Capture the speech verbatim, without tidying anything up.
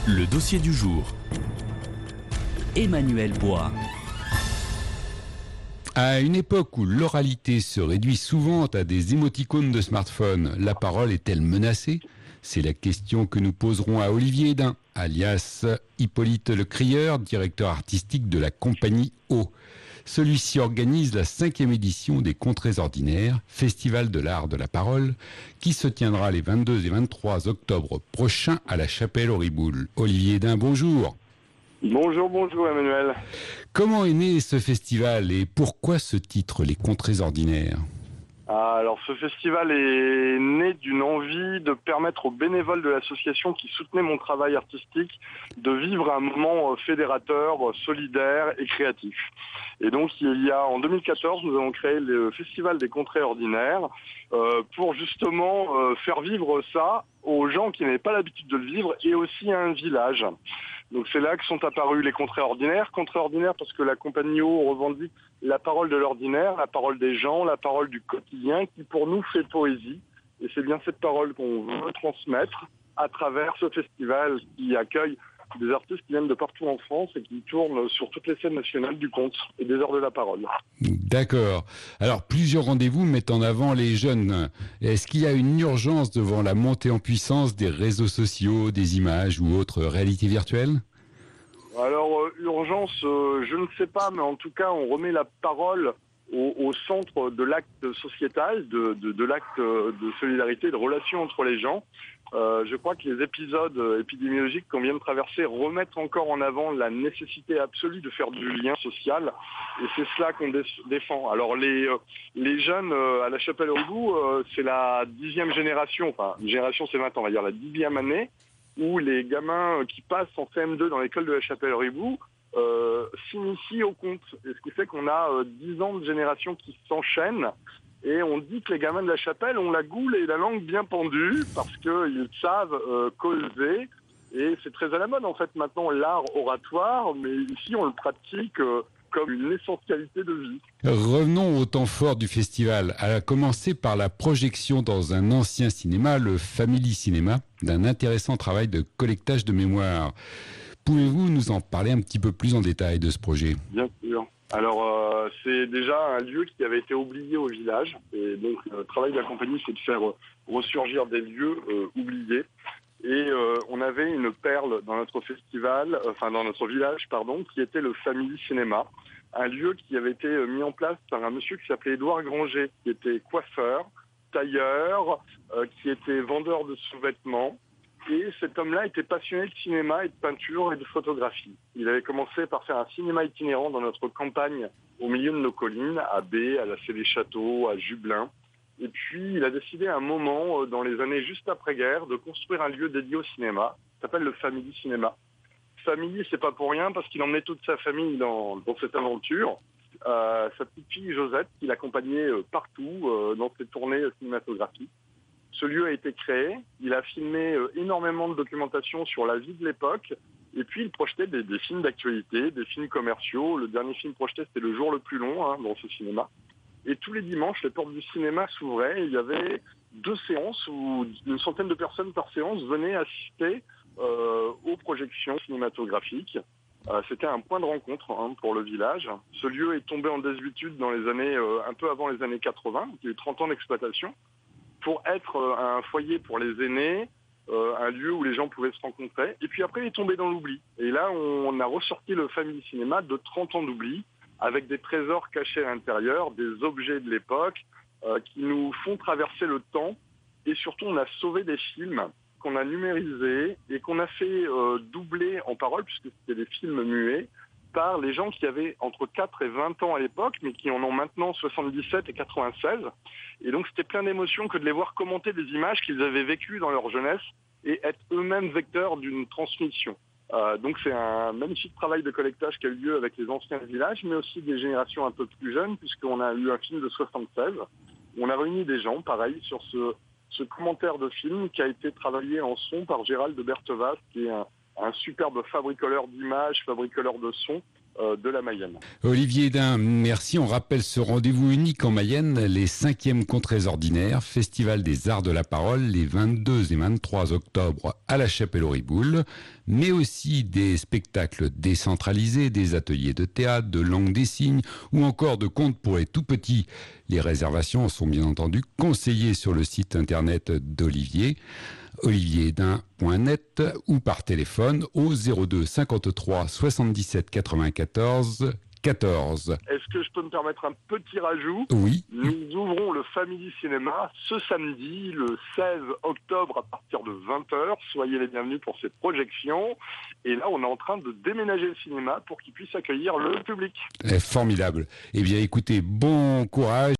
Le dossier du jour. Emmanuel Bois. À une époque où l'oralité se réduit souvent à des émoticônes de smartphone, la parole est-elle menacée ? C'est la question que nous poserons à Olivier Hédin, alias Hippolyte le Crieur, directeur artistique de la compagnie O. Celui-ci organise la cinquième édition des Contrées Ordinaires, festival de l'art de la parole, qui se tiendra les vingt-deux et vingt-trois octobre prochains à la Chapelle-aux-Riboules. Olivier Hédin, bonjour. Bonjour, bonjour Emmanuel. Comment est né ce festival et pourquoi ce titre, les Contrées Ordinaires ? Alors ce festival est né d'une envie de permettre aux bénévoles de l'association qui soutenaient mon travail artistique de vivre un moment fédérateur, solidaire et créatif. Et donc il y a en deux mille quatorze, nous avons créé le Festival des Contrées Ordinaires euh, pour justement euh, faire vivre ça aux gens qui n'avaient pas l'habitude de le vivre et aussi à un village. Donc c'est là que sont apparus les contrées ordinaires. Contrées ordinaires parce que la compagnie O revendique la parole de l'ordinaire, la parole des gens, la parole du quotidien qui pour nous fait poésie. Et c'est bien cette parole qu'on veut transmettre à travers ce festival qui accueille des artistes qui viennent de partout en France et qui tournent sur toutes les scènes nationales du conte et des heures de la parole. D'accord. Alors, plusieurs rendez-vous mettent en avant les jeunes. Est-ce qu'il y a une urgence devant la montée en puissance des réseaux sociaux, des images ou autres réalités virtuelles ? Alors, euh, urgence, euh, je ne sais pas, mais en tout cas, on remet la parole au, au centre de l'acte sociétal, de, de, de l'acte de solidarité, de relation entre les gens. Euh, je crois que les épisodes épidémiologiques qu'on vient de traverser remettent encore en avant la nécessité absolue de faire du lien social, et c'est cela qu'on dé- défend. Alors les euh, les jeunes euh, à la Chapelle-aux-Riboules, euh, c'est la dixième génération, enfin une génération c'est vingt ans, on va dire la dixième année, où les gamins qui passent en C M deux dans l'école de la Chapelle-aux-Riboules euh, s'initient au conte, et ce qui fait qu'on a euh, dix ans de génération qui s'enchaînent. Et on dit que les gamins de la Chapelle ont la goule et la langue bien pendue parce qu'ils savent euh, causer. Et c'est très à la mode en fait maintenant l'art oratoire, mais ici on le pratique euh, comme une essentialité de vie. Revenons au temps fort du festival, à commencer par la projection dans un ancien cinéma, le Family Cinéma, d'un intéressant travail de collectage de mémoire. Pouvez-vous nous en parler un petit peu plus en détail de ce projet ? Bien sûr. Alors, euh, c'est déjà un lieu qui avait été oublié au village. Et donc, le travail de la compagnie, c'est de faire ressurgir des lieux euh, oubliés. Et euh, on avait une perle dans notre festival, euh, enfin dans notre village, pardon, qui était le Family Cinéma. Un lieu qui avait été mis en place par un monsieur qui s'appelait Édouard Granger, qui était coiffeur, tailleur, euh, qui était vendeur de sous-vêtements. Et cet homme-là était passionné de cinéma et de peinture et de photographie. Il avait commencé par faire un cinéma itinérant dans notre campagne, au milieu de nos collines, à B, à la Cé-les-Châteaux, à Jublain. Et puis, il a décidé à un moment, dans les années juste après-guerre, de construire un lieu dédié au cinéma, qui s'appelle le Family Cinéma. Family, c'est pas pour rien, parce qu'il emmenait toute sa famille dans, dans cette aventure. Euh, sa petite fille Josette, qui l'accompagnait partout euh, dans ses tournées cinématographiques. Ce lieu a été créé, il a filmé euh, énormément de documentation sur la vie de l'époque, et puis il projetait des, des films d'actualité, des films commerciaux. Le dernier film projeté, c'était Le jour le plus long, hein, dans ce cinéma. Et tous les dimanches, les portes du cinéma s'ouvraient, et il y avait deux séances où une centaine de personnes par séance venaient assister euh, aux projections cinématographiques. Euh, c'était un point de rencontre hein, pour le village. Ce lieu est tombé en désuétude dans les années, euh, un peu avant les années quatre-vingts, il y a eu trente ans d'exploitation, pour être un foyer pour les aînés, euh, un lieu où les gens pouvaient se rencontrer. Et puis après, il est tombé dans l'oubli. Et là, on a ressorti le Family Cinéma de trente ans d'oubli, avec des trésors cachés à l'intérieur, des objets de l'époque, euh, qui nous font traverser le temps. Et surtout, on a sauvé des films qu'on a numérisés et qu'on a fait euh, doubler en parole, puisque c'était des films muets, par les gens qui avaient entre quatre et vingt ans à l'époque, mais qui en ont maintenant soixante-dix-sept et quatre-vingt-seize. Et donc c'était plein d'émotions que de les voir commenter des images qu'ils avaient vécues dans leur jeunesse et être eux-mêmes vecteurs d'une transmission. Euh, donc c'est un magnifique travail de collectage qui a eu lieu avec les anciens villages, mais aussi des générations un peu plus jeunes, puisqu'on a eu un film de soixante-seize. On a réuni des gens, pareil, sur ce, ce commentaire de film qui a été travaillé en son par Gérald de Berthevas, qui est un un superbe fabricoleur d'images, fabricoleur de sons, euh, de la Mayenne. Olivier Dain, merci. On rappelle ce rendez-vous unique en Mayenne, les cinquièmes Contrées ordinaires, Festival des Arts de la Parole, les vingt-deux et vingt-trois octobre à la Chapelle-aux-Riboules, mais aussi des spectacles décentralisés, des ateliers de théâtre, de langue des signes ou encore de contes pour les tout-petits. Les réservations sont bien entendu conseillées sur le site internet d'Olivier, olivier dain point net ou par téléphone au zéro deux cinquante-trois soixante-dix-sept quatre-vingt-quatorze quatorze. Est-ce que je peux me permettre un petit rajout ? Oui. Nous ouvrons le Family Cinéma ce samedi, le seize octobre, à partir de vingt heures. Soyez les bienvenus pour cette projection. Et là, on est en train de déménager le cinéma pour qu'il puisse accueillir le public. Eh, formidable. Eh bien, écoutez, bon courage.